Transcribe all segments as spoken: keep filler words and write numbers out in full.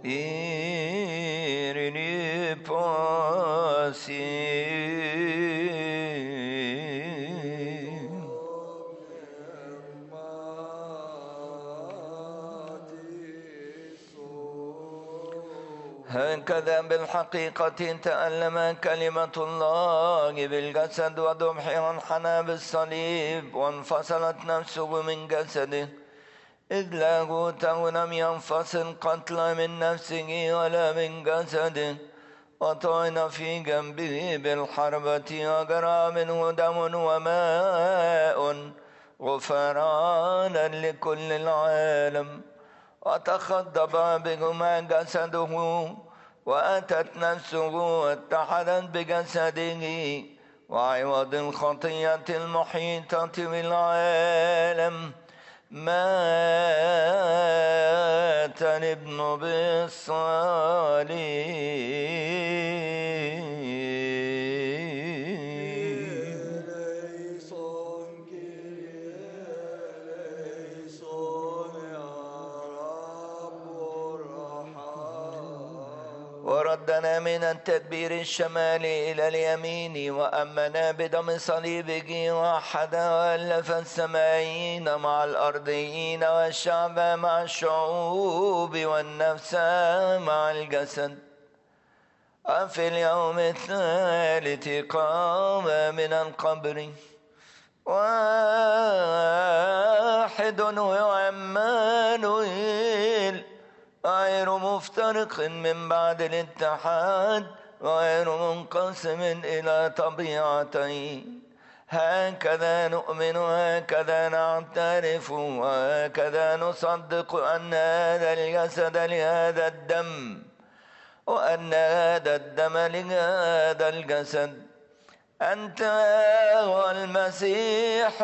irini pasi هكذا بالحقيقة تألم كلمة الله بالجسد وذبح وانحنى بالصليب وانفصلت نفسه من جسده إذ لاهوته لم ينفصل قتل من نفسه ولا من جسده وطعن في جنبه بالحربة وجرى منه دم وماء غفرانا لكل العالم وتخضب بهما جسده وأتت نفسه واتحدت بجسده وعوض الخطية المحيطة بالعالم مات الابن بالصليب وردنا من التدبير الشمالي إلى اليمين وأمنا بدم صليبه وحد وألف السمائيين مع الأرضيين والشعب مع الشعوب والنفس مع الجسد وفي اليوم الثالث قام من القبر واحد هو عمانوئيل غير مفترق من بعد الاتحاد غير منقسم إلى طبيعتين هكذا نؤمن وهكذا نعترف وهكذا نصدق أن هذا الجسد لهذا الدم وأن هذا الدم لهذا الجسد أنت والمسيح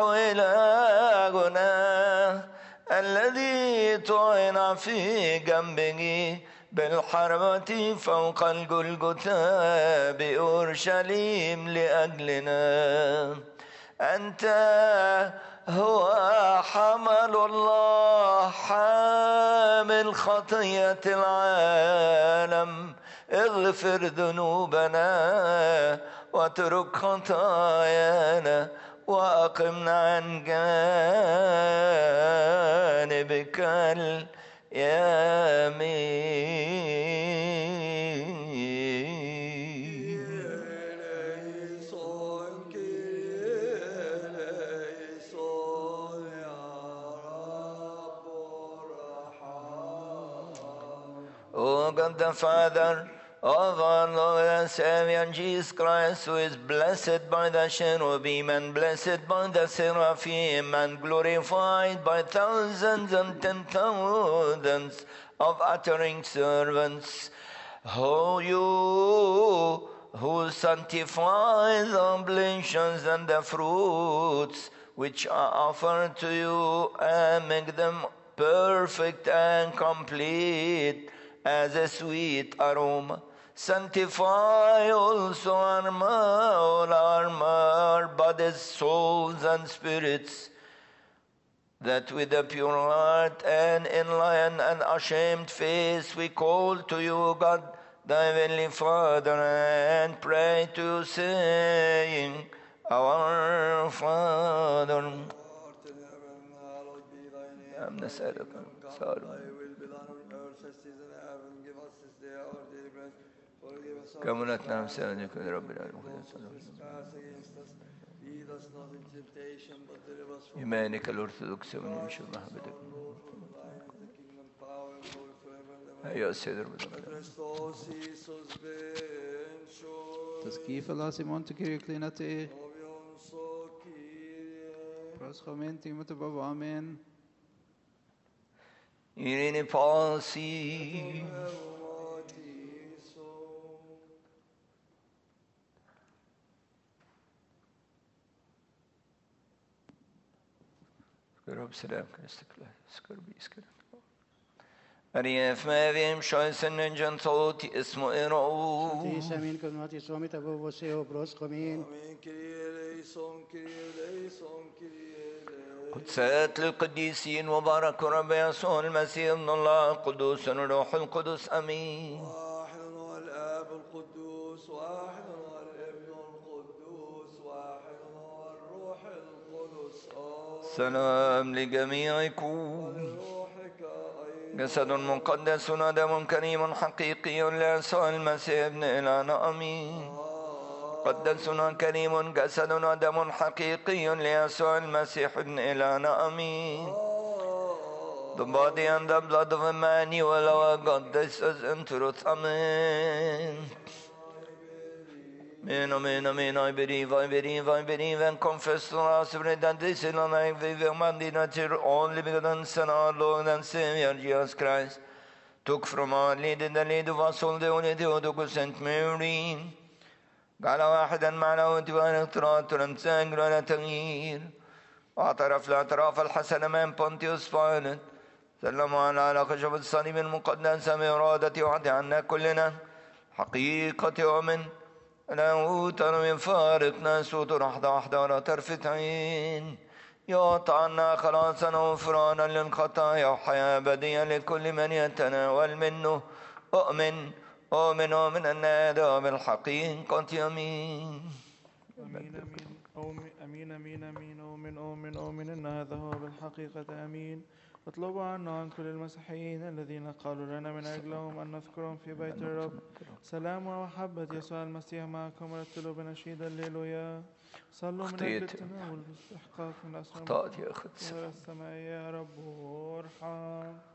إلهنا الذي طعن في جنبه بالحربة فوق الجلجثا بأورشليم لأجلنا أنت هو حمل الله حامل خطية العالم اغفر ذنوبنا واترك خطايانا وأقمنا عن جانبك اليمين. O God the Father of our Lord and Savior Jesus Christ, who is blessed by the cherubim and blessed by the seraphim and glorified by thousands and ten thousands of uttering servants, who you who sanctify the oblations and the fruits which are offered to you and make them perfect and complete as a sweet aroma. Sanctify also our, all our, our bodies, souls, and spirits, that with a pure heart and enlightened and ashamed face we call to you, God, thy heavenly Father, and pray to you, saying, Our Father, I'm the Sadducee. كمنتنا مسألة كل رب العالمين إيمانك الأرثوذكس ونمشي محبتك يا سيد رب تسكيف الله سيمون تكيري كليناتي برسخومنتي متبابا آمين إيريني باسي رب سلام كنستكلا سكر بيسكر أريف ما فيهم شايس النجن صوتي اسمه إيرو تيسا من كلماتي سومي تبو وسيو بروس قمين قدسات للقديسين وبارك رب يسوع المسيح ابن الله القدوس الروح القدس امين. واحد هو الاب القدوس، واحد هو الابن القدوس، واحد هو الروح القدس. سلام لجميعكم. جسد مقدس ودم كريم حقيقي ليسوع المسيح ابن إلهنا امين. قدسنا كريم جسد ودم حقيقي ليسوع المسيح ابن إلهنا امين. The body and the blood of Emmanuel our God, this is in truth. Amen. Amen, amen, amen. I believe, I believe, I believe and confess to us that this is not I believe mandated only begotten Son, our Lord and Savior Jesus Christ, took from our lead in the lead of us all the only Theotokos Saint Mary. قال واحدا معنا وانتباه اختراط ولم تسانجل ولا تغيير، واعترف الاعتراف الحسن من بونتيوس بايلت، سلموا على خشب الصليب المقدس بإرادة وعد عنا كلنا حقيقة يؤمن له ترى فارقنا صوت وحدة وحدة ولا طرفة عين، يعطى عنا خلاصا وغفرانا للخطايا وحياة أبدية لكل من يتناول منه. أؤمن أؤمن من النادى بالحقيقة. أمين. أمين أمين أمين أمين أمين أؤمن أؤمن أؤمن أن هذا هو بالحقيقة. أمين. اطلبوا عنا عن كل المسيحيين الذين قالوا لنا من أجلهم أن نذكرهم في بيت الرب. سلام ومحبة يسوع المسيح معكم. رتلوا بنشيد الليلويا. صلوا من أجل التناول باستحقاق من أسرار السماء يا رب ارحم.